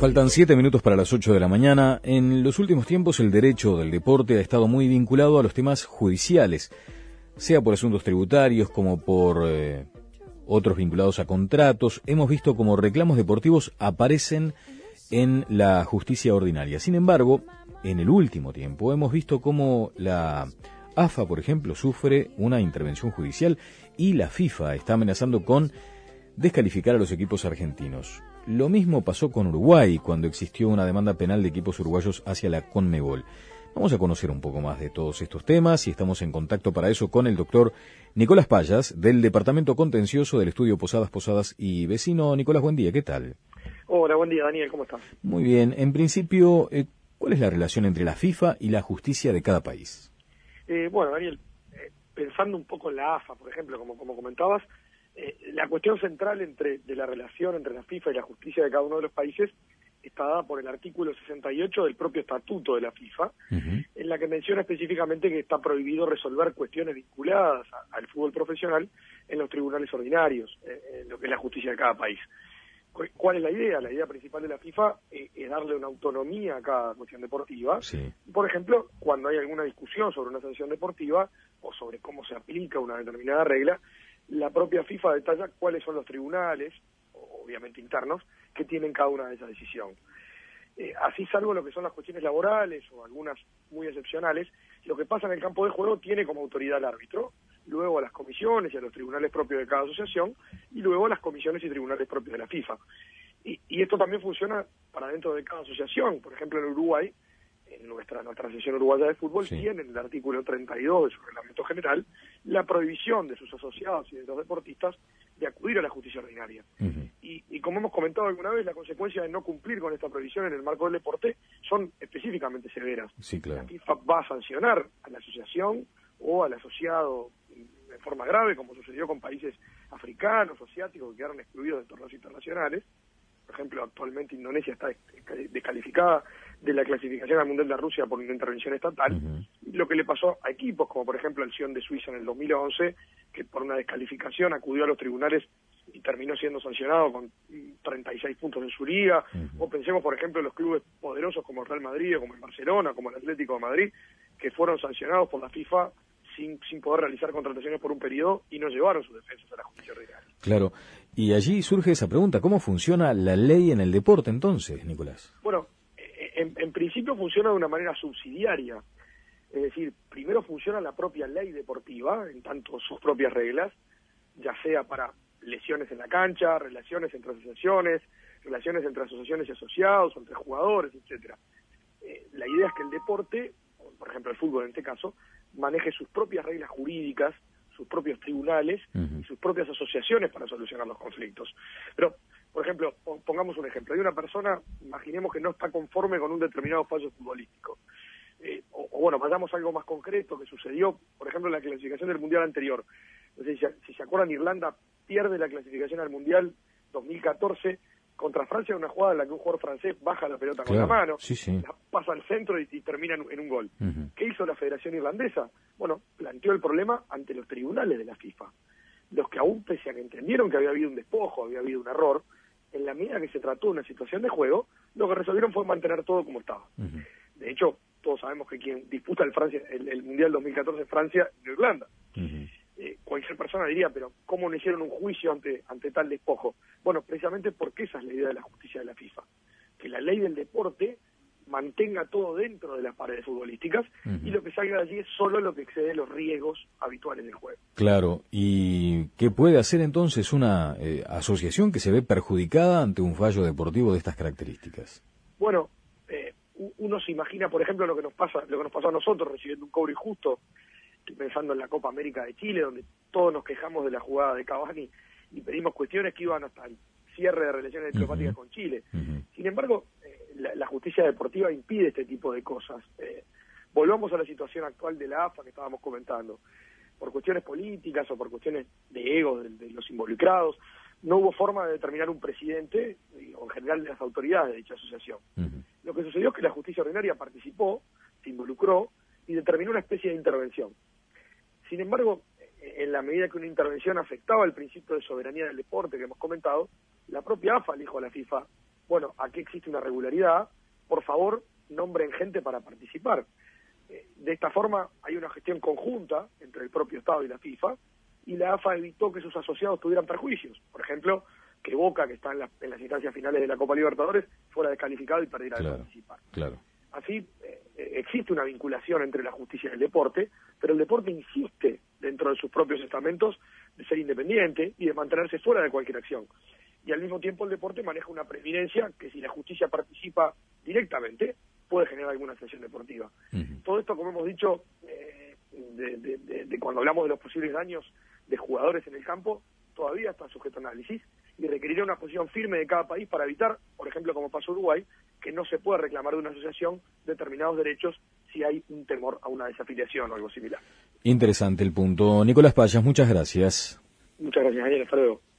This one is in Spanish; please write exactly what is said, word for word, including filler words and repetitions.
Faltan siete minutos para las ocho de la mañana. En los últimos tiempos el derecho del deporte ha estado muy vinculado a los temas judiciales, sea por asuntos tributarios como por eh, otros vinculados a contratos. Hemos visto cómo reclamos deportivos aparecen en la justicia ordinaria. Sin embargo, en el último tiempo hemos visto cómo la A F A, por ejemplo, sufre una intervención judicial y la FIFA está amenazando con descalificar a los equipos argentinos. Lo mismo pasó con Uruguay cuando existió una demanda penal de equipos uruguayos hacia la Conmebol. Vamos a conocer un poco más de todos estos temas y estamos en contacto para eso con el doctor Nicolás Payas, del Departamento Contencioso del Estudio Posadas, Posadas y Vecino. Nicolás, buen día, ¿qué tal? Hola, buen día, Daniel, ¿cómo estás? Muy bien. En principio, eh, ¿cuál es la relación entre la FIFA y la justicia de cada país? Eh, bueno, Daniel, eh, pensando un poco en la A F A, por ejemplo, como, como comentabas, eh, la cuestión central entre de la relación entre la FIFA y la justicia de cada uno de los países está dada por el artículo sesenta y ocho del propio estatuto de la FIFA, uh-huh. en la que menciona específicamente que está prohibido resolver cuestiones vinculadas a, al fútbol profesional en los tribunales ordinarios, eh, en lo que es la justicia de cada país. ¿Cuál es la idea? La idea principal de la FIFA eh, es darle una autonomía a cada cuestión deportiva. Sí. Por ejemplo, cuando hay alguna discusión sobre una sanción deportiva o sobre cómo se aplica una determinada regla, la propia FIFA detalla cuáles son los tribunales, obviamente internos, que tienen cada una de esas decisiones. Eh, así, salvo lo que son las cuestiones laborales o algunas muy excepcionales, lo que pasa en el campo de juego tiene como autoridad al árbitro, luego a las comisiones y a los tribunales propios de cada asociación, y luego a las comisiones y tribunales propios de la FIFA. Y, y esto también funciona para dentro de cada asociación. Por ejemplo, en Uruguay, en nuestra, nuestra asociación uruguaya de fútbol, sí. tiene en el artículo treinta y dos de su reglamento general la prohibición de sus asociados y de los deportistas de acudir a la justicia ordinaria. Uh-huh. y, y como hemos comentado alguna vez, la consecuencia de no cumplir con esta prohibición en el marco del deporte son específicamente severas. Sí, claro. La FIFA va a sancionar a la asociación o al asociado de forma grave, como sucedió con países africanos, asiáticos, que quedaron excluidos de torneos internacionales. Por ejemplo, actualmente Indonesia está descalificada de la clasificación al Mundial de Rusia por una intervención estatal. Uh-huh. Lo que le pasó a equipos, como por ejemplo el Sion de Suiza en el dos mil once, que por una descalificación acudió a los tribunales y terminó siendo sancionado con treinta y seis puntos en su liga. Uh-huh. O pensemos, por ejemplo, en los clubes poderosos como el Real Madrid, o como el Barcelona, como el Atlético de Madrid, que fueron sancionados por la FIFA sin, sin poder realizar contrataciones por un periodo y no llevaron sus defensas a la justicia ordinaria. Claro. Y allí surge esa pregunta, ¿cómo funciona la ley en el deporte entonces, Nicolás? Bueno, en, en principio funciona de una manera subsidiaria. Es decir, primero funciona la propia ley deportiva, en tanto sus propias reglas, ya sea para lesiones en la cancha, relaciones entre asociaciones, relaciones entre asociaciones y asociados, entre jugadores, etcétera. Eh, la idea es que el deporte, por ejemplo el fútbol en este caso, maneje sus propias reglas jurídicas, sus propios tribunales uh-huh. y sus propias asociaciones para solucionar los conflictos. Pero, por ejemplo, pongamos un ejemplo. Hay una persona, imaginemos que no está conforme con un determinado fallo futbolístico. Eh, o, o bueno, vayamos a algo más concreto que sucedió, por ejemplo, en la clasificación del Mundial anterior. No sé si, si se acuerdan, Irlanda pierde la clasificación al Mundial dos mil catorce contra Francia, en una jugada en la que un jugador francés baja la pelota claro. con la mano, sí, sí. la pasa al centro y, y termina en, en un gol. Uh-huh. ¿Qué hizo la Federación Irlandesa? Bueno, planteó el problema ante los tribunales de la FIFA, los que aún pese a que entendieron que había habido un despojo, había habido un error, en la medida que se trató de una situación de juego, lo que resolvieron fue mantener todo como estaba. Uh-huh. De hecho, todos sabemos que quien disputa el, Francia, el, el Mundial dos mil catorce es Francia y no Irlanda. Uh-huh. Eh, cualquier persona diría, pero ¿cómo no hicieron un juicio ante, ante tal despojo? Bueno, precisamente porque esa es la idea de la justicia de la FIFA, que la ley del deporte mantenga todo dentro de las paredes futbolísticas uh-huh. y lo que salga de allí es solo lo que excede los riesgos habituales del juego. Claro, ¿y qué puede hacer entonces una eh, asociación que se ve perjudicada ante un fallo deportivo de estas características? Bueno, eh, uno se imagina, por ejemplo, lo que nos pasa, lo que nos pasó a nosotros recibiendo un cobro injusto. Estoy pensando en la Copa América de Chile, donde todos nos quejamos de la jugada de Cavani y pedimos cuestiones que iban hasta el cierre de relaciones diplomáticas uh-huh. con Chile. Uh-huh. Sin embargo, eh, la, la justicia deportiva impide este tipo de cosas. Eh, volvamos a la situación actual de la A F A que estábamos comentando. Por cuestiones políticas o por cuestiones de ego de, de los involucrados, no hubo forma de determinar un presidente, o en general de las autoridades de dicha asociación. Uh-huh. Lo que sucedió es que la justicia ordinaria participó, se involucró y determinó una especie de intervención. Sin embargo, en la medida que una intervención afectaba el principio de soberanía del deporte que hemos comentado, la propia A F A le dijo a la FIFA, bueno, aquí existe una regularidad, por favor, nombren gente para participar. Eh, de esta forma hay una gestión conjunta entre el propio Estado y la FIFA, y la A F A evitó que sus asociados tuvieran perjuicios. Por ejemplo, que Boca, que está en, la, en las instancias finales de la Copa Libertadores, fuera descalificado y perdiera claro, de participar. Claro. Así, eh, existe una vinculación entre la justicia y el deporte, pero el deporte insiste dentro de sus propios estamentos de ser independiente y de mantenerse fuera de cualquier acción. Y al mismo tiempo el deporte maneja una preeminencia que, si la justicia participa directamente, puede generar alguna sanción deportiva. Uh-huh. Todo esto, como hemos dicho, eh, de, de, de, de cuando hablamos de los posibles daños de jugadores en el campo, todavía está sujeto a análisis y requeriría una posición firme de cada país para evitar, por ejemplo, como pasó Uruguay, que no se pueda reclamar de una asociación determinados derechos si hay un temor a una desafiliación o algo similar. Interesante el punto. Nicolás Payas, muchas gracias. Muchas gracias, Daniel. Hasta luego.